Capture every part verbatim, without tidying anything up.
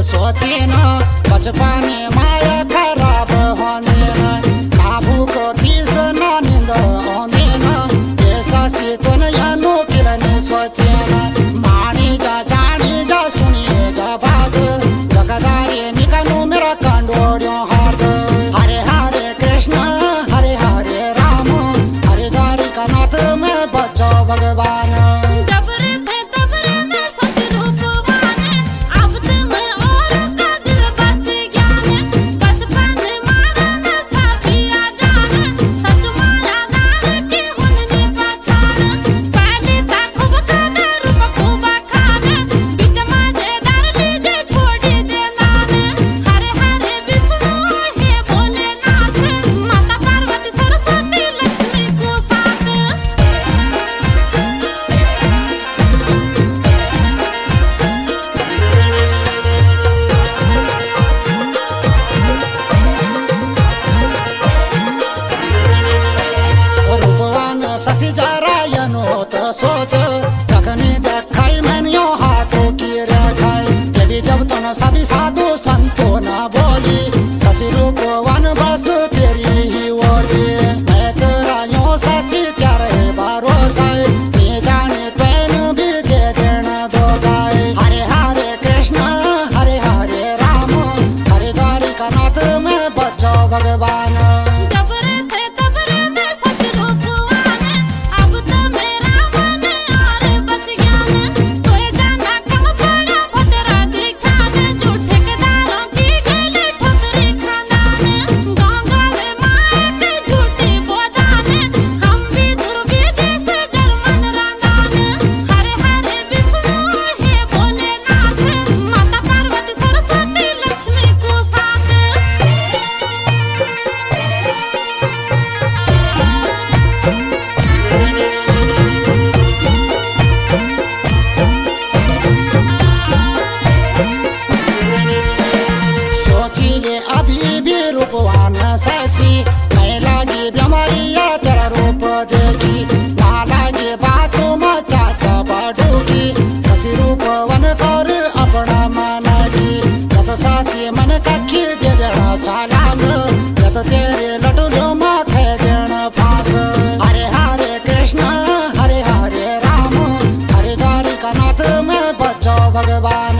सोचे न बचपन माया खराब होने न ना भूख तीस न नींद होने न ऐसा से तो न यानो किरण सोचे न मानी जा जानी जा सुनी जा बात जगदारे निकलू मेरा कंडोरियों हाथ हरे हरे कृष्ण हरे हरे राम हरे द्वारी का नाथ में बचो भगवान। शशि जरायनो तो सोच कखनी देखाई मैंने यो हाथों की रेखाई देवी जब तुम सभी साधु संतों न बोली शशि रूप वन बस तेरी ही ओली मैं तेरा यो शशि तेरे भरोसा ये जाने पैन भी दे देना दो गाय हरे हरे कृष्ण हरे हरे राम हरे द्वारी का नाथ में बचो भगवान। शशि मैं लागी बीमारिया तेरा रूप देखी ना लागे बातों में चाचा बढ़ूगी शशि रूप वन कर अपना मनागी जत शशि मन कखी दे देना चालाम जत तेरे लटुलो में खे देना फांस हरे हरे कृष्ण हरे हरे राम हरे द्वारी का नाथ में बचो भगवान।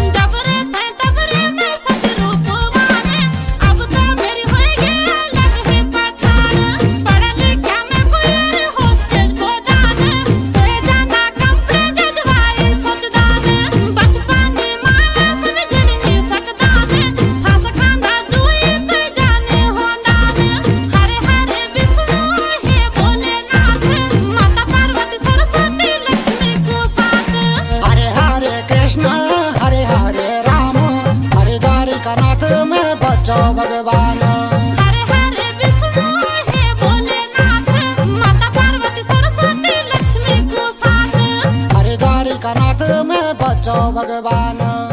भगवान हरे हरे विष्णु हे भोलेनाथ माता पार्वती सरस्वती लक्ष्मी को साथ हरे द्वारिका नाथ में बचो भगवान।